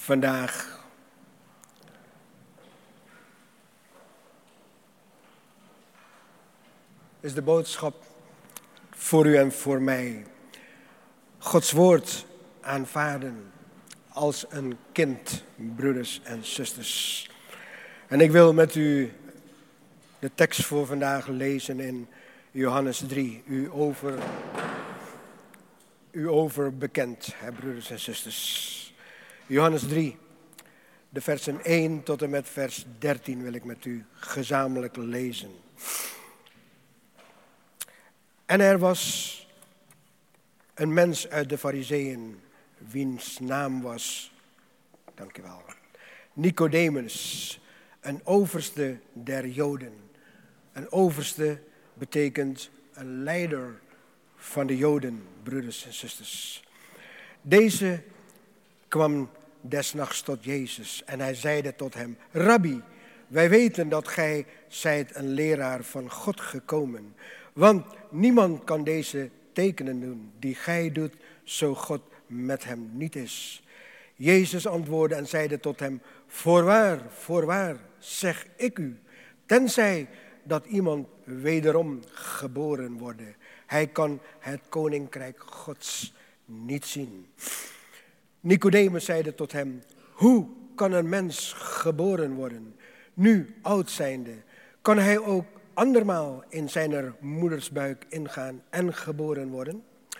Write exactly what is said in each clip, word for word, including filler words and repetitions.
vandaag. Is de boodschap voor u en voor mij. Gods woord aanvaarden als een kind, broeders en zusters. En ik wil met u de tekst voor vandaag lezen in Johannes drie. U over, u over bekend, hè, broeders en zusters. Johannes drie, de versen één tot en met vers dertien wil ik met u gezamenlijk lezen. En er was een mens uit de Farizeeën, wiens naam was, dankjewel, Nicodemus, een overste der Joden. Een overste betekent een leider van de Joden, broeders en zusters. Deze kwam des nachts tot Jezus en hij zeide tot hem: Rabbi, wij weten dat gij zijt een leraar van God gekomen, want niemand kan deze tekenen doen die gij doet, zo God met hem niet is. Jezus antwoordde en zeide tot hem: Voorwaar, voorwaar, zeg ik u, tenzij dat iemand wederom geboren worden, hij kan het koninkrijk Gods niet zien. Nicodemus zeide tot hem: Hoe kan een mens geboren worden, nu oud zijnde? Kan hij ook andermaal in zijner moeders buik ingaan en geboren worden?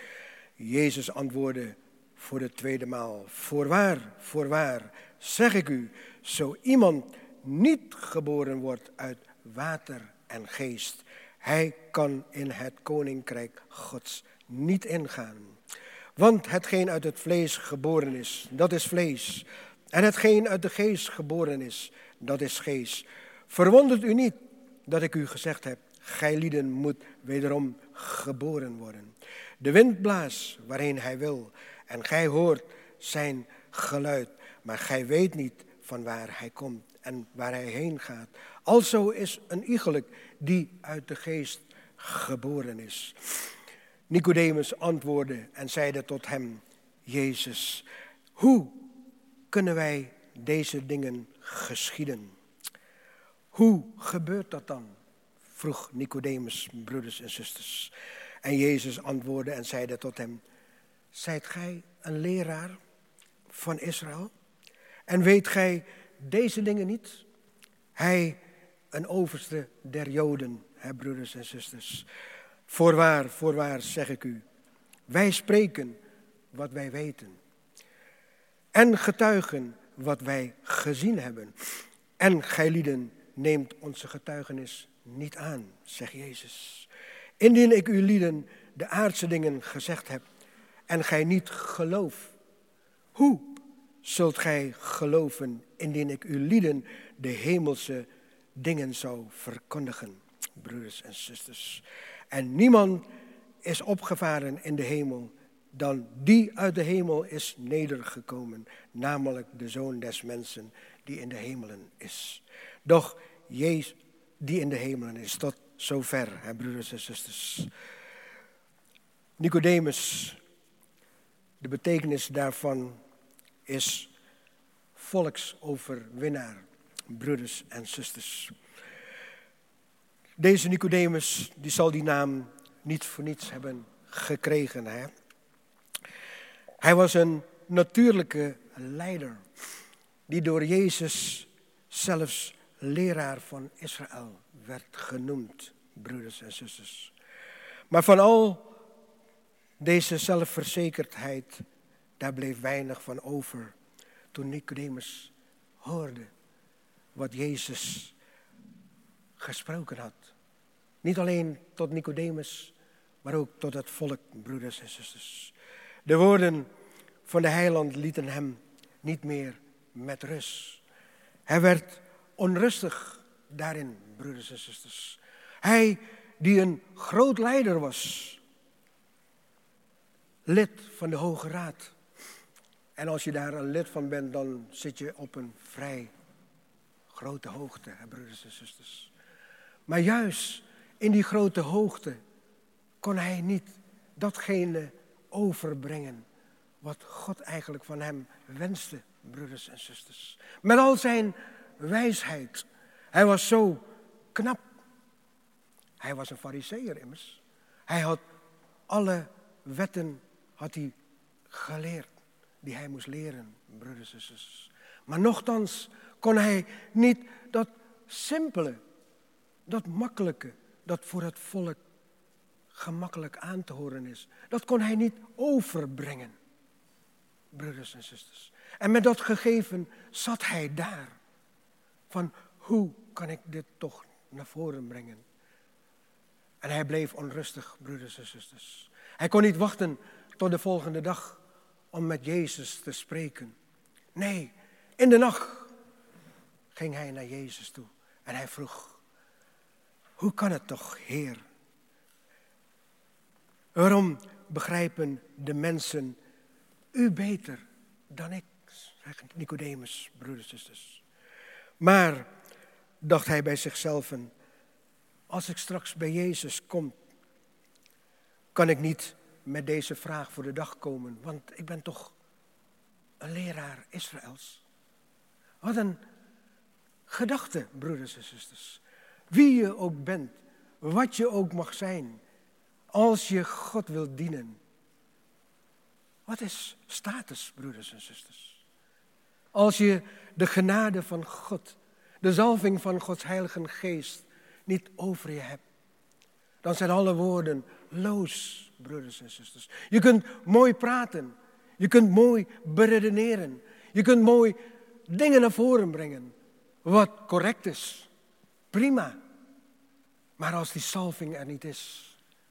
Jezus antwoordde voor de tweede maal: Voorwaar, voorwaar, zeg ik u, zo iemand niet geboren wordt uit water en geest, hij kan in het koninkrijk Gods niet ingaan. Want hetgeen uit het vlees geboren is, dat is vlees. En hetgeen uit de geest geboren is, dat is geest. Verwondert u niet dat ik u gezegd heb: Gijlieden moet wederom geboren worden. De wind blaast waarheen hij wil, en gij hoort zijn geluid, maar gij weet niet van waar hij komt en waar hij heen gaat. Alzo is een iegelijk die uit de geest geboren is. Nicodemus antwoordde en zeide tot hem: Jezus, hoe kunnen wij deze dingen geschieden? Hoe gebeurt dat dan? Vroeg Nicodemus, broeders en zusters. En Jezus antwoordde en zeide tot hem: Zijt gij een leraar van Israël? En weet gij deze dingen niet? Hij, een overste der Joden, hè, broeders en zusters. Voorwaar, voorwaar, zeg ik u, wij spreken wat wij weten. En getuigen wat wij gezien hebben. En gijlieden neemt onze getuigenis niet aan, zegt Jezus. Indien ik u lieden de aardse dingen gezegd heb en gij niet gelooft, hoe zult gij geloven indien ik u lieden de hemelse dingen zou verkondigen, broeders en zusters? En niemand is opgevaren in de hemel dan die uit de hemel is nedergekomen, namelijk de Zoon des mensen die in de hemelen is. Doch Jezus die in de hemelen is, tot zover, hè, broeders en zusters. Nicodemus, de betekenis daarvan is volksoverwinnaar, broeders en zusters. Deze Nicodemus, die zal die naam niet voor niets hebben gekregen. Hè? Hij was een natuurlijke leider, die door Jezus zelfs leraar van Israël werd genoemd, broeders en zusters. Maar van al deze zelfverzekerdheid, daar bleef weinig van over toen Nicodemus hoorde wat Jezus gesproken had. Niet alleen tot Nicodemus, maar ook tot het volk, broeders en zusters. De woorden van de heiland lieten hem niet meer met rust. Hij werd onrustig daarin, broeders en zusters. Hij die een groot leider was, lid van de Hoge Raad. En als je daar een lid van bent, dan zit je op een vrij grote hoogte, hè, broeders en zusters. Maar juist in die grote hoogte kon hij niet datgene overbrengen wat God eigenlijk van hem wenste, broeders en zusters. Met al zijn wijsheid. Hij was zo knap. Hij was een fariseer immers. Hij had alle wetten had hij geleerd die hij moest leren, broeders en zusters. Maar nochtans kon hij niet dat simpele, dat makkelijke, dat voor het volk gemakkelijk aan te horen is. Dat kon hij niet overbrengen, broeders en zusters. En met dat gegeven zat hij daar. Van hoe kan ik dit toch naar voren brengen? En hij bleef onrustig, broeders en zusters. Hij kon niet wachten tot de volgende dag om met Jezus te spreken. Nee, in de nacht ging hij naar Jezus toe. En hij vroeg, hoe kan het toch, Heer? Waarom begrijpen de mensen u beter dan ik? Zegt Nicodemus, broeders en zusters. Maar, dacht hij bij zichzelf, als ik straks bij Jezus kom, kan ik niet met deze vraag voor de dag komen, want ik ben toch een leraar Israëls. Wat een gedachte, broeders en zusters. Wie je ook bent, wat je ook mag zijn, als je God wilt dienen. Wat is status, broeders en zusters? Als je de genade van God, de zalving van Gods heilige geest niet over je hebt, dan zijn alle woorden loos, broeders en zusters. Je kunt mooi praten, je kunt mooi beredeneren, je kunt mooi dingen naar voren brengen, wat correct is. Prima. Maar als die zalving er niet is,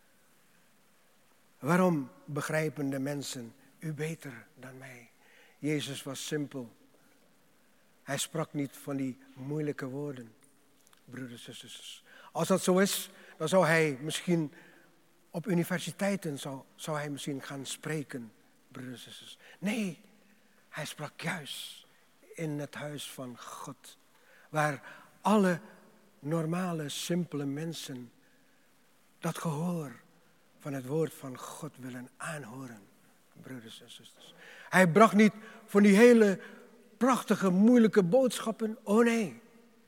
waarom begrijpen de mensen u beter dan mij? Jezus was simpel. Hij sprak niet van die moeilijke woorden, broeders en zusters. Als dat zo is, dan zou hij misschien op universiteiten zou, zou hij misschien gaan spreken, broeders en zusters. Nee, hij sprak juist in het huis van God, waar alle normale, simpele mensen dat gehoor van het woord van God willen aanhoren, broeders en zusters. Hij bracht niet van die hele prachtige, moeilijke boodschappen. Oh nee.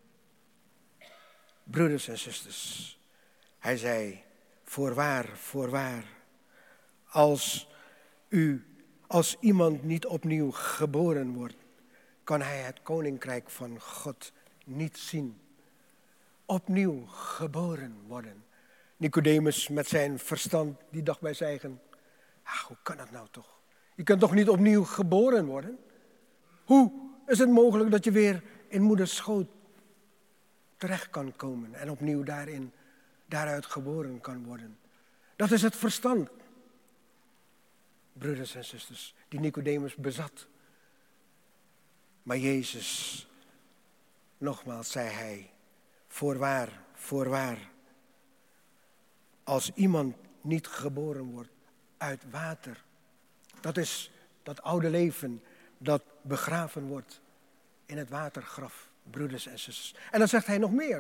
Broeders en zusters, hij zei, voorwaar, voorwaar, als u, als iemand niet opnieuw geboren wordt, kan hij het koninkrijk van God niet zien. Opnieuw geboren worden. Nicodemus met zijn verstand, die dacht bij zich eigen, ah, hoe kan dat nou toch? Je kunt toch niet opnieuw geboren worden? Hoe is het mogelijk dat je weer in moeders schoot terecht kan komen en opnieuw daarin, daaruit geboren kan worden? Dat is het verstand, broeders en zusters, die Nicodemus bezat. Maar Jezus, nogmaals zei hij, voorwaar, voorwaar, als iemand niet geboren wordt uit water, dat is dat oude leven dat begraven wordt in het watergraf, broeders en zusters. En dan zegt hij nog meer.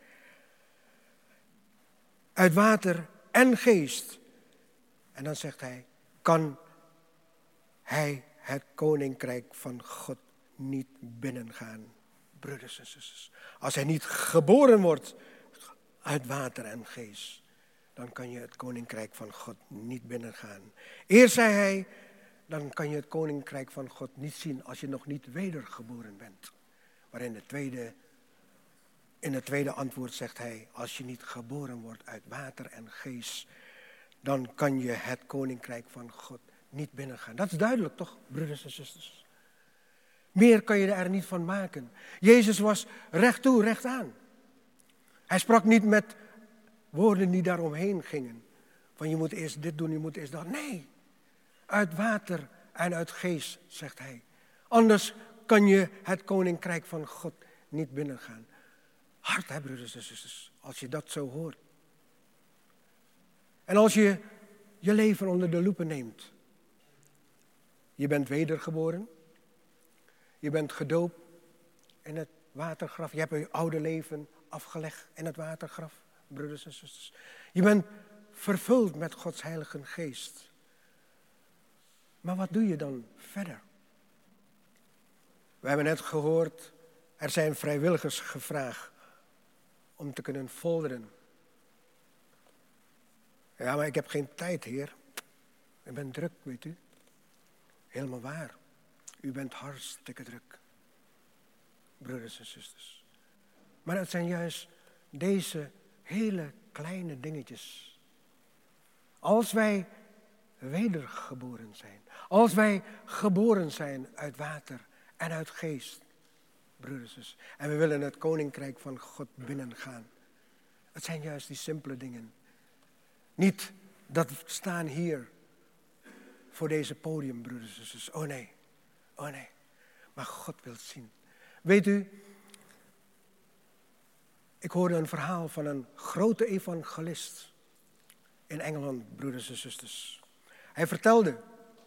Uit water en geest. En dan zegt hij, kan hij het koninkrijk van God niet binnengaan, broeders en zusters. Als hij niet geboren wordt uit water en geest, dan kan je het koninkrijk van God niet binnengaan. Eerst zei hij, dan kan je het koninkrijk van God niet zien als je nog niet wedergeboren bent. Maar in het tweede, in het tweede antwoord zegt hij, als je niet geboren wordt uit water en geest, dan kan je het koninkrijk van God niet binnengaan. Dat is duidelijk toch, broeders en zusters? Meer kan je er niet van maken. Jezus was recht toe, recht aan. Hij sprak niet met woorden die daaromheen gingen. Van je moet eerst dit doen, je moet eerst dat. Nee, uit water en uit geest, zegt hij. Anders kan je het koninkrijk van God niet binnengaan. Hard, hè, broeders en zusters, als je dat zo hoort. En als je je leven onder de loepen neemt. Je bent wedergeboren. Je bent gedoopt in het watergraf. Je hebt je oude leven afgelegd in het watergraf, broeders en zusters. Je bent vervuld met Gods heilige geest. Maar wat doe je dan verder? We hebben net gehoord, er zijn vrijwilligers gevraagd om te kunnen folderen. Ja, maar ik heb geen tijd, Heer. Ik ben druk, weet u. Helemaal waar. U bent hartstikke druk. Broeders en zusters. Maar het zijn juist deze hele kleine dingetjes. Als wij wedergeboren zijn. Als wij geboren zijn uit water en uit geest. Broeders en zusters. En we willen het koninkrijk van God binnengaan. Het zijn juist die simpele dingen. Niet dat we staan hier voor deze podium, broeders en zusters. Oh nee, oh nee. Maar God wil zien. Weet u, ik hoorde een verhaal van een grote evangelist in Engeland, broeders en zusters. Hij vertelde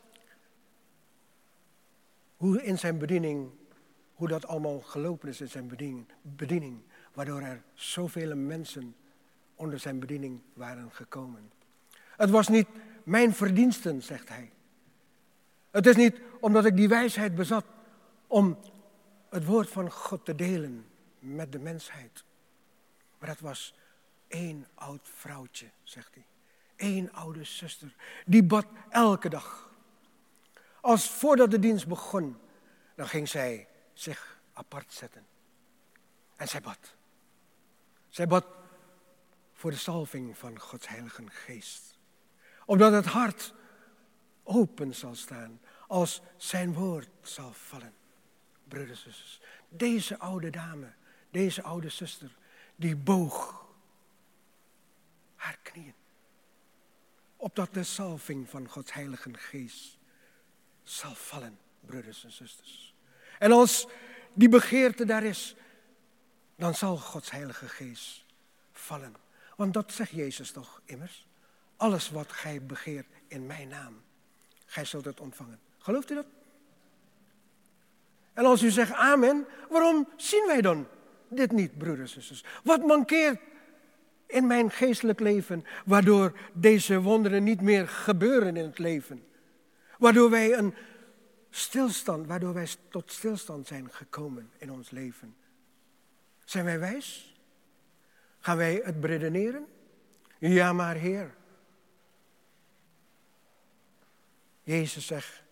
hoe in zijn bediening, hoe dat allemaal gelopen is in zijn bediening, bediening waardoor er zoveel mensen onder zijn bediening waren gekomen. Het was niet mijn verdiensten, zegt hij. Het is niet omdat ik die wijsheid bezat om het woord van God te delen met de mensheid. Maar dat was één oud vrouwtje, zegt hij. Eén oude zuster, die bad elke dag. Als voordat de dienst begon, dan ging zij zich apart zetten. En zij bad. Zij bad voor de salving van Gods Heilige Geest. Opdat het hart open zal staan als zijn woord zal vallen. Broeders en zusters, deze oude dame, deze oude zuster, die boog haar knieën. Opdat de salving van Gods Heilige Geest zal vallen, broeders en zusters. En als die begeerte daar is, dan zal Gods Heilige Geest vallen. Want dat zegt Jezus toch immers. Alles wat gij begeert in mijn naam, gij zult het ontvangen. Gelooft u dat? En als u zegt amen, waarom zien wij dan dit niet, broeders en zusters? Wat mankeert in mijn geestelijk leven, waardoor deze wonderen niet meer gebeuren in het leven? Waardoor wij een stilstand, waardoor wij tot stilstand zijn gekomen in ons leven. Zijn wij wijs? Gaan wij het beredeneren? Ja, maar Heer. Jezus zegt,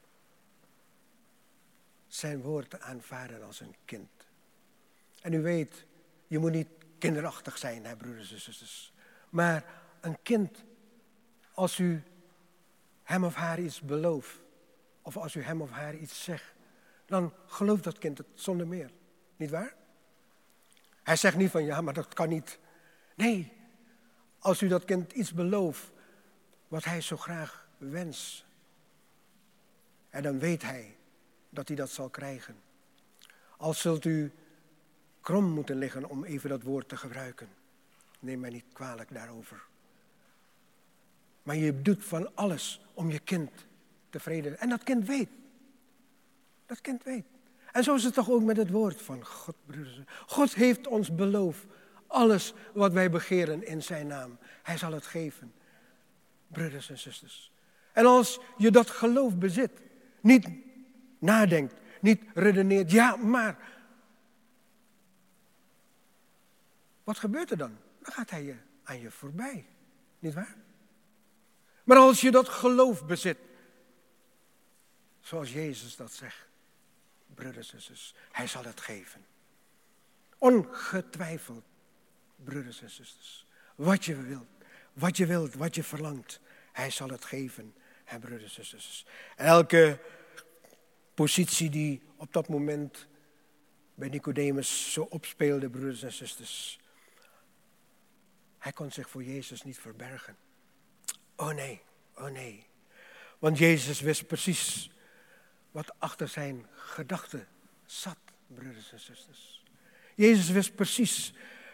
zijn woord te aanvaarden als een kind. En u weet, je moet niet kinderachtig zijn, hè, broeders en zusters. Maar een kind, als u hem of haar iets belooft, of als u hem of haar iets zegt, dan gelooft dat kind het zonder meer. Niet waar? Hij zegt niet van, ja, maar dat kan niet. Nee, als u dat kind iets belooft, wat hij zo graag wenst, en dan weet hij dat hij dat zal krijgen. Al zult u krom moeten liggen om even dat woord te gebruiken. Neem mij niet kwalijk daarover. Maar je doet van alles om je kind tevreden. En dat kind weet. Dat kind weet. En zo is het toch ook met het woord van God, broeders. God heeft ons beloofd. Alles wat wij begeren in zijn naam. Hij zal het geven. Broeders en zusters. En als je dat geloof bezit. Niet nadenkt. Niet redeneert. Ja, maar. Wat gebeurt er dan? Dan gaat hij je aan je voorbij. Niet waar? Maar als je dat geloof bezit. Zoals Jezus dat zegt. Broeders en zusters. Hij zal het geven. Ongetwijfeld. Broeders en zusters. Wat je wilt. Wat je wilt. Wat je verlangt. Hij zal het geven. En broeders en zusters. Elke positie die op dat moment bij Nicodemus zo opspeelde. Broeders en zusters. Hij kon zich voor Jezus niet verbergen. Oh nee, oh nee. Want Jezus wist precies wat achter zijn gedachten zat, broeders en zusters. Jezus wist precies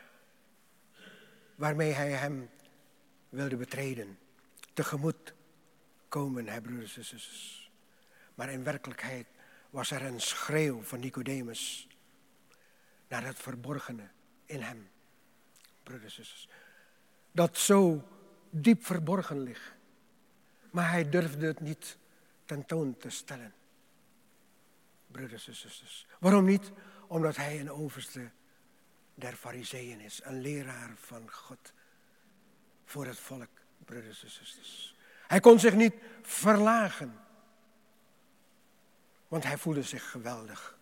waarmee hij hem wilde betreden. Tegemoet komen, hè, broeders en zusters. Maar in werkelijkheid was er een schreeuw van Nicodemus naar het verborgene in hem, broeders en zusters. Dat zo diep verborgen ligt. Maar hij durfde het niet tentoon te stellen. broeders en zusters. Waarom niet? Omdat hij een overste der Farizeeën is, een leraar van God voor het volk, broeders en zusters. Hij kon zich niet verlagen, want hij voelde zich geweldig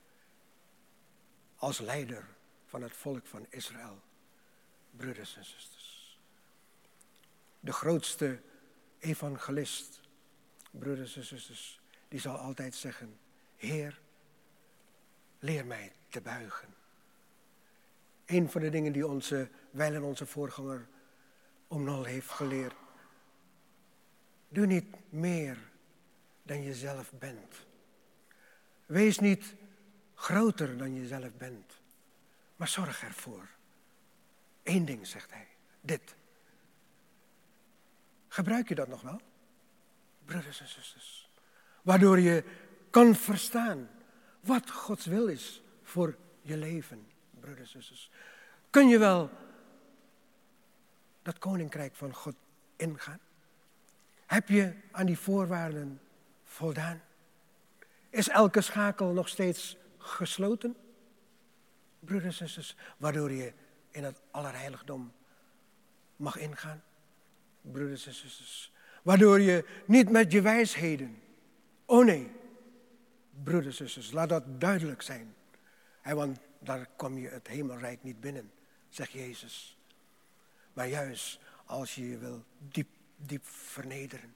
als leider van het volk van Israël, broeders en zusters. De grootste evangelist, broeders en zusters, die zal altijd zeggen: Heer, leer mij te buigen. Een van de dingen die onze, wijlen onze voorganger Oom Nol heeft geleerd. Doe niet meer dan je zelf bent. Wees niet groter dan je zelf bent. Maar zorg ervoor. Eén ding, zegt hij. Dit. Gebruik je dat nog wel? Broeders en zusters. Waardoor je kan verstaan wat Gods wil is voor je leven. Broeders en zusters. Kun je wel dat koninkrijk van God ingaan? Heb je aan die voorwaarden voldaan? Is elke schakel nog steeds gesloten? Broeders en zusters, waardoor je in het allerheiligdom mag ingaan? Broeders en zusters, waardoor je niet met je wijsheden, oh nee, broeders en zusters, laat dat duidelijk zijn. En want daar kom je het hemelrijk niet binnen, zegt Jezus. Maar juist als je je wil diep, diep vernederen.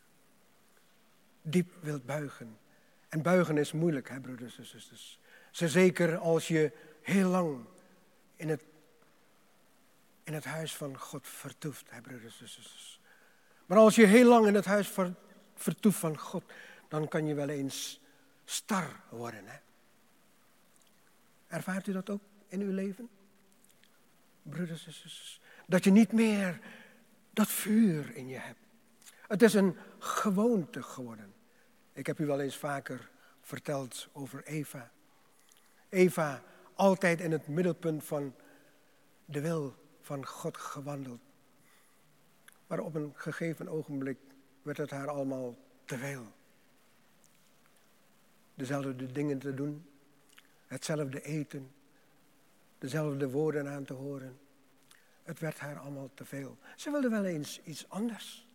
Diep wilt buigen. En buigen is moeilijk, hè, broeders en zusters. Zeker als je heel lang in het, in het huis van God vertoeft, hè, broeders en zusters. Maar als je heel lang in het huis ver, vertoeft van God, dan kan je wel eens star worden, hè. Ervaart u dat ook in uw leven? Broeders en zusters. Dat je niet meer dat vuur in je hebt. Het is een gewoonte geworden. Ik heb u wel eens vaker verteld over Eva. Eva, altijd in het middelpunt van de wil van God gewandeld. Maar op een gegeven ogenblik werd het haar allemaal te veel. Dezelfde dingen te doen, hetzelfde eten, dezelfde woorden aan te horen. Het werd haar allemaal te veel. Ze wilde wel eens iets anders.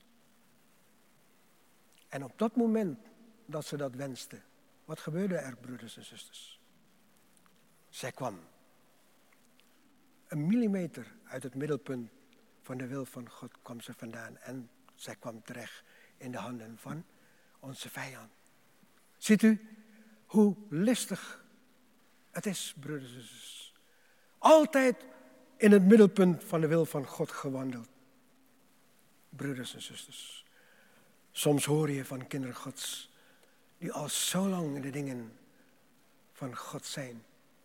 En op dat moment dat ze dat wenste, wat gebeurde er, broeders en zusters? Zij kwam een millimeter uit het middelpunt van de wil van God kwam ze vandaan. En zij kwam terecht in de handen van onze vijand. Ziet u hoe listig het is, broeders en zusters. Altijd in het middelpunt van de wil van God gewandeld. Broeders en zusters. Soms hoor je van kinderen Gods die al zo lang in de dingen van God zijn.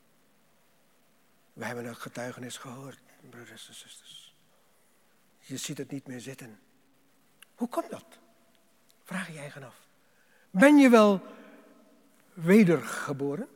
We hebben het getuigenis gehoord, broeders en zusters. Je ziet het niet meer zitten. Hoe komt dat? Vraag je eigen af. Ben je wel wedergeboren?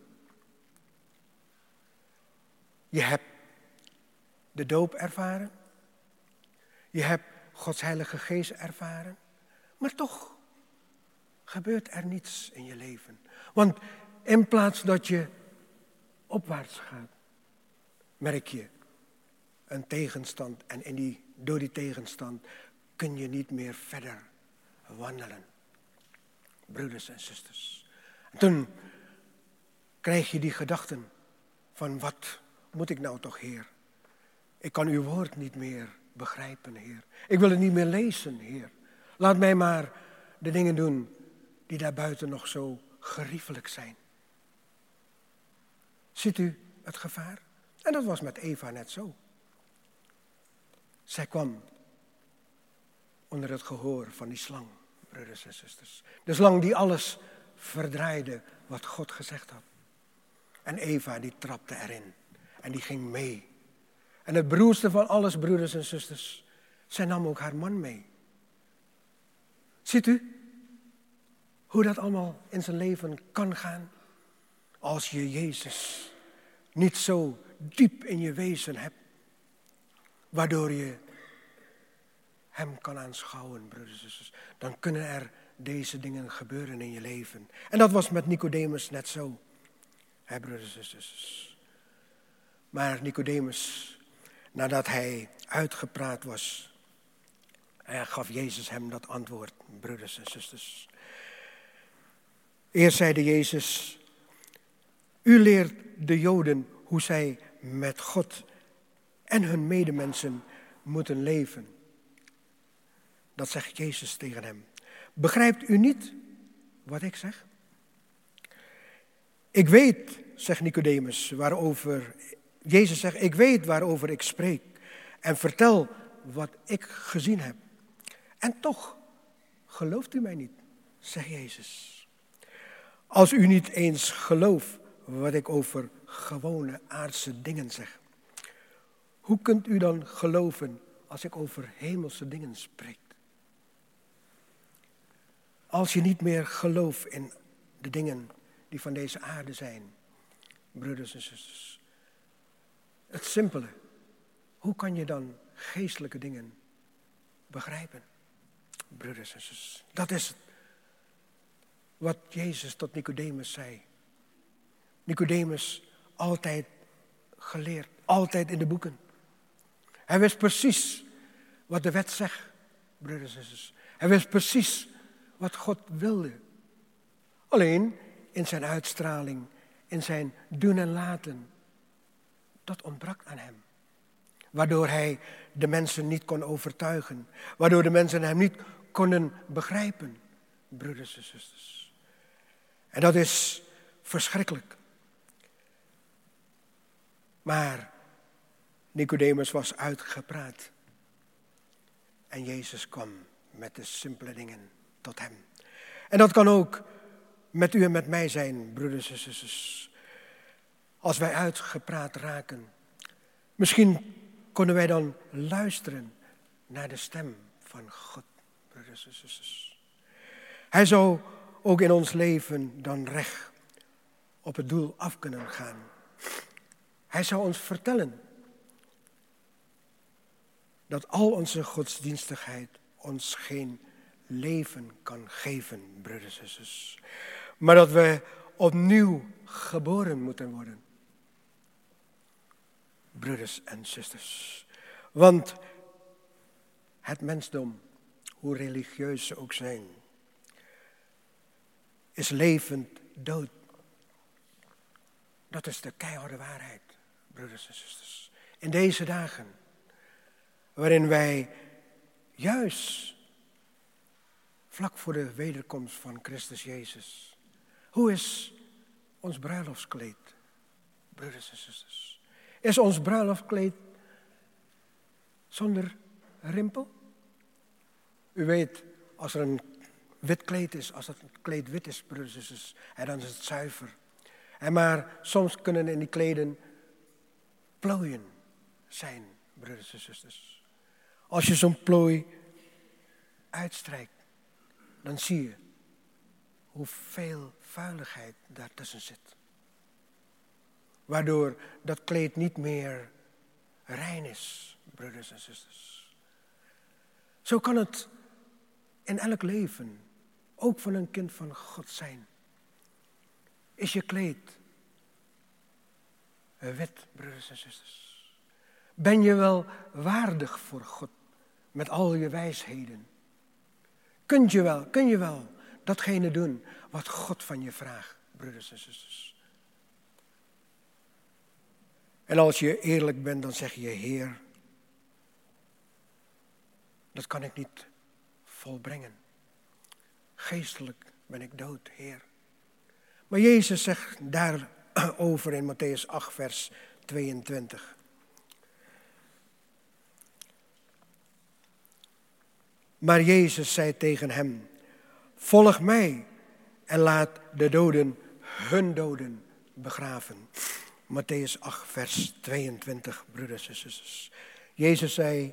Je hebt de doop ervaren. Je hebt Gods Heilige Geest ervaren. Maar toch gebeurt er niets in je leven. Want in plaats dat je opwaarts gaat, merk je een tegenstand. En in die, door die tegenstand kun je niet meer verder wandelen. Broeders en zusters. En toen krijg je die gedachten van wat moet ik nou toch, Heer? Ik kan uw woord niet meer begrijpen, Heer. Ik wil het niet meer lezen, Heer. Laat mij maar de dingen doen die daarbuiten nog zo geriefelijk zijn. Ziet u het gevaar? En dat was met Eva net zo. Zij kwam onder het gehoor van die slang, broeders en zusters. De slang die alles verdraaide wat God gezegd had. En Eva die trapte erin en die ging mee. En het beroerdste van alles, broeders en zusters, zij nam ook haar man mee. Ziet u hoe dat allemaal in zijn leven kan gaan? Als je Jezus niet zo diep in je wezen hebt, waardoor je hem kan aanschouwen, broeders en zusters, dan kunnen er deze dingen gebeuren in je leven. En dat was met Nicodemus net zo. Hè, broeders en zusters. Maar Nicodemus, nadat hij uitgepraat was, gaf Jezus hem dat antwoord, broeders en zusters. Eerst zeide Jezus, u leert de Joden hoe zij met God en hun medemensen moeten leven. Dat zegt Jezus tegen hem. Begrijpt u niet wat ik zeg? Ik weet, zegt Nicodemus, waarover Jezus zegt, ik weet waarover ik spreek en vertel wat ik gezien heb. En toch gelooft u mij niet, zegt Jezus. Als u niet eens gelooft wat ik over gewone aardse dingen zeg, hoe kunt u dan geloven als ik over hemelse dingen spreek? Als je niet meer gelooft in de dingen die van deze aarde zijn, broeders en zusters. Het simpele, hoe kan je dan geestelijke dingen begrijpen? Broeders en zusters, dat is het. Wat Jezus tot Nicodemus zei. Nicodemus, altijd geleerd, altijd in de boeken. Hij wist precies wat de wet zegt, broeders en zusters. Hij wist precies wat God wilde. Alleen in zijn uitstraling, in zijn doen en laten, dat ontbrak aan hem. Waardoor hij de mensen niet kon overtuigen. Waardoor de mensen hem niet konden begrijpen, broeders en zusters. En dat is verschrikkelijk. Maar Nicodemus was uitgepraat. En Jezus kwam met de simpele dingen tot hem. En dat kan ook met u en met mij zijn, broeders en zusters. Als wij uitgepraat raken. Misschien kunnen wij dan luisteren naar de stem van God, broeders en zusters. Hij zou ook in ons leven dan recht op het doel af kunnen gaan. Hij zou ons vertellen dat al onze godsdienstigheid ons geen leven kan geven, broeders en zusters. Maar dat we opnieuw geboren moeten worden. Broeders en zusters. Want het mensdom, hoe religieus ze ook zijn, is levend dood. Dat is de keiharde waarheid, broeders en zusters. In deze dagen, waarin wij juist vlak voor de wederkomst van Christus Jezus. Hoe is ons bruiloftskleed, broeders en zusters? Is ons bruiloftskleed zonder rimpel? U weet, als er een wit kleed is, als het kleed wit is, broeders en zusters, dan is het zuiver. En maar soms kunnen in die kleden plooien zijn, broeders en zusters. Als je zo'n plooi uitstrijkt, dan zie je hoeveel vuiligheid daartussen zit. Waardoor dat kleed niet meer rein is, broeders en zusters. Zo kan het in elk leven, ook van een kind van God zijn. Is je kleed wit, broeders en zusters? Ben je wel waardig voor God met al je wijsheden? Kun je wel, kun je wel datgene doen wat God van je vraagt, broeders en zusters? En als je eerlijk bent, dan zeg je, Heer, dat kan ik niet volbrengen. Geestelijk ben ik dood, Heer. Maar Jezus zegt daarover in Mattheüs acht, vers tweeëntwintig. Maar Jezus zei tegen hem, volg mij en laat de doden hun doden begraven. Mattheüs acht, vers tweeëntwintig, broeders en zusters. Jezus zei,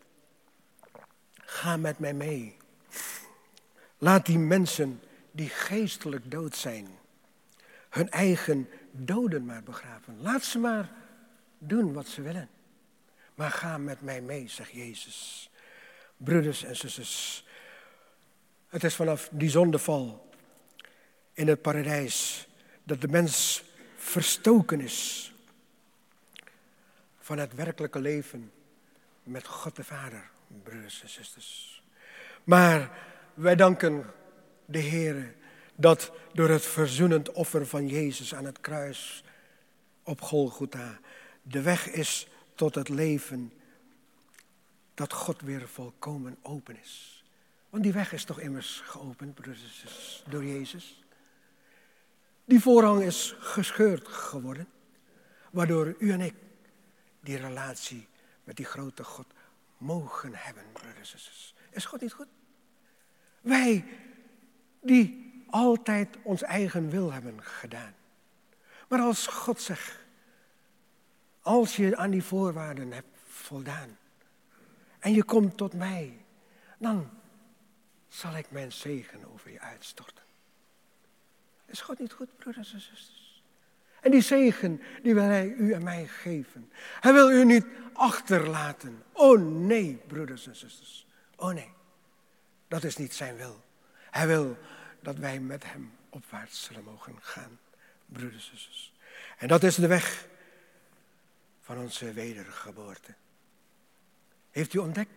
ga met mij mee. Laat die mensen die geestelijk dood zijn, hun eigen doden maar begraven. Laat ze maar doen wat ze willen. Maar ga met mij mee, zegt Jezus. Broeders en zusters, Het is vanaf die zondeval in het paradijs dat de mens verstoken is van het werkelijke leven met God de Vader, broeders en zusters. Maar wij danken de Heere dat door het verzoenend offer van Jezus aan het kruis op Golgotha de weg is tot het leven, dat God weer volkomen open is. Want die weg is toch immers geopend, broeders en zusters, door Jezus. Die voorhang is gescheurd geworden, waardoor u en ik die relatie met die grote God mogen hebben, broeders en zusters. Is God niet goed? Wij die altijd ons eigen wil hebben gedaan. Maar als God zegt, als je aan die voorwaarden hebt voldaan en je komt tot mij, dan zal ik mijn zegen over je uitstorten. Is God niet goed, broeders en zusters? En die zegen, die wil hij u en mij geven. Hij wil u niet achterlaten. Oh nee, broeders en zusters. Oh nee, dat is niet zijn wil. Hij wil dat wij met hem opwaarts zullen mogen gaan, broeders en zusters. En dat is de weg van onze wedergeboorte. Heeft u ontdekt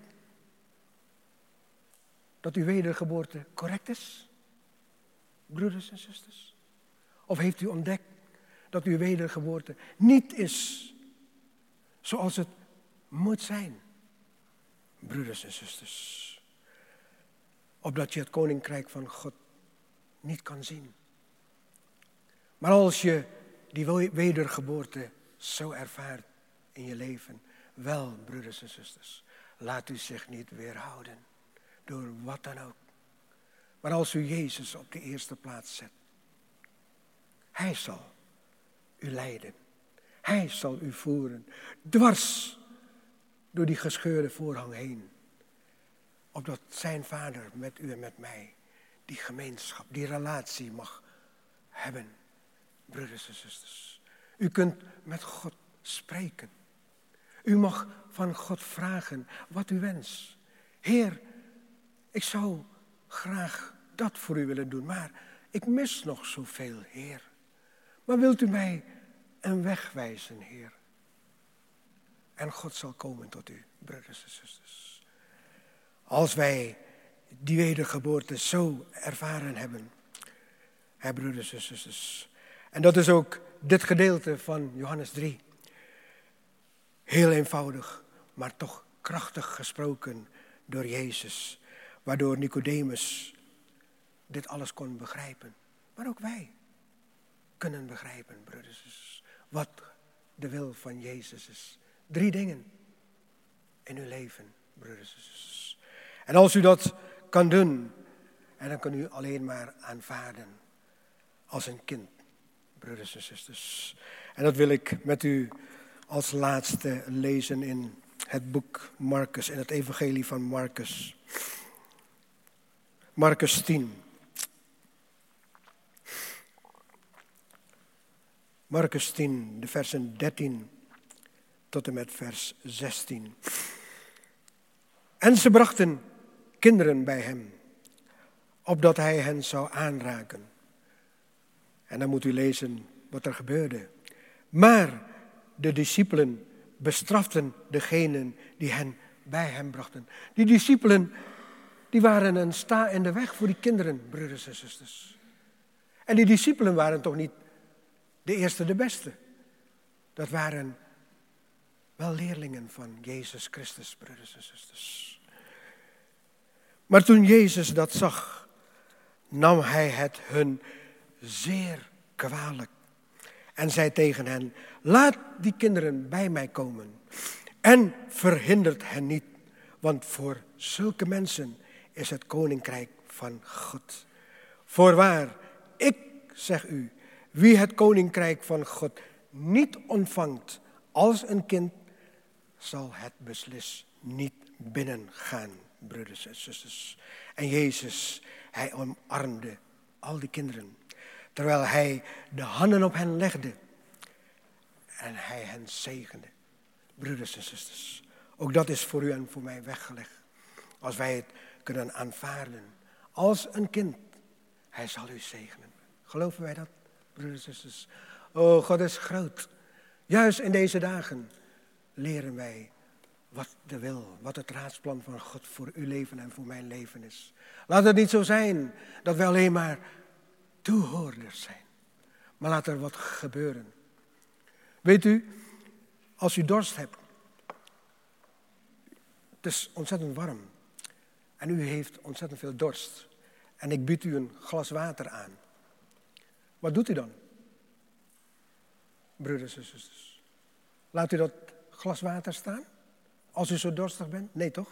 dat uw wedergeboorte correct is, broeders en zusters? Of heeft u ontdekt dat uw wedergeboorte niet is zoals het moet zijn, broeders en zusters? Opdat je het koninkrijk van God niet kan zien. Maar als je die wedergeboorte zo ervaart in je leven, wel, broeders en zusters, laat u zich niet weerhouden door wat dan ook. Maar als u Jezus op de eerste plaats zet, hij zal u leiden. Hij zal u voeren, dwars door die gescheurde voorhang heen. Opdat zijn Vader met u en met mij die gemeenschap, die relatie mag hebben, broeders en zusters. U kunt met God spreken. U mag van God vragen wat u wenst. Heer, ik zou graag dat voor u willen doen, maar ik mis nog zoveel, Heer. Maar wilt u mij een weg wijzen, Heer? En God zal komen tot u, broeders en zusters. Als wij die wedergeboorte zo ervaren hebben, hè, broeders en zusters. En dat is ook dit gedeelte van Johannes drie. Heel eenvoudig, maar toch krachtig gesproken door Jezus. Waardoor Nicodemus dit alles kon begrijpen. Maar ook wij kunnen begrijpen, broeders en zusters, wat de wil van Jezus is. Drie dingen in uw leven, broeders en zusters. En als u dat kan doen, en dan kunt u alleen maar aanvaarden als een kind, broeders en zusters. En dat wil ik met u als laatste lezen in het boek Marcus, in het evangelie van Marcus. Marcus tien. Marcus tien, de versen dertien tot en met vers zestien. En ze brachten kinderen bij hem, opdat hij hen zou aanraken. En dan moet u lezen wat er gebeurde. Maar de discipelen bestraften degenen die hen bij hem brachten. Die discipelen, die waren een sta in de weg voor die kinderen, broeders en zusters. En die discipelen waren toch niet de eerste, de beste. Dat waren wel leerlingen van Jezus Christus, broeders en zusters. Maar toen Jezus dat zag, nam hij het hun zeer kwalijk. En zei tegen hen, laat die kinderen bij mij komen. En verhindert hen niet, want voor zulke mensen is het koninkrijk van God. Voorwaar, ik zeg u, wie het koninkrijk van God niet ontvangt als een kind, zal het beslist niet binnengaan, broeders en zusters. En Jezus, hij omarmde al die kinderen, terwijl hij de handen op hen legde en hij hen zegende. Broeders en zusters, ook dat is voor u en voor mij weggelegd. Als wij het kunnen aanvaarden als een kind. Hij zal u zegenen. Geloven wij dat, broeders en zusters? Oh, God is groot. Juist in deze dagen leren wij wat de wil, wat het raadsplan van God voor uw leven en voor mijn leven is. Laat het niet zo zijn dat we alleen maar toehoorders zijn. Maar laat er wat gebeuren. Weet u, als u dorst hebt, het is ontzettend warm en u heeft ontzettend veel dorst en ik bied u een glas water aan. Wat doet u dan? Broeders en zusters, laat u dat glas water staan? Als u zo dorstig bent? Nee, toch?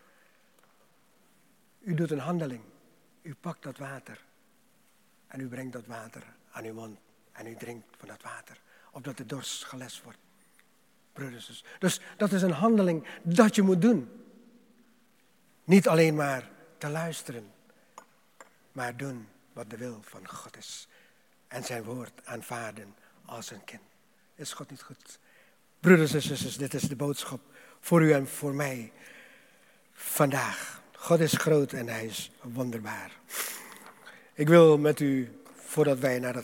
U doet een handeling. U pakt dat water en u brengt dat water aan uw mond en u drinkt van dat water, opdat de dorst gelest wordt. Broeders en zusters. Dus dat is een handeling dat je moet doen. Niet alleen maar te luisteren, maar doen wat de wil van God is. En zijn woord aanvaarden als een kind. Is God niet goed? Broeders en zusters, dit is de boodschap voor u en voor mij vandaag. God is groot en hij is wonderbaar. Ik wil met u, voordat wij naar het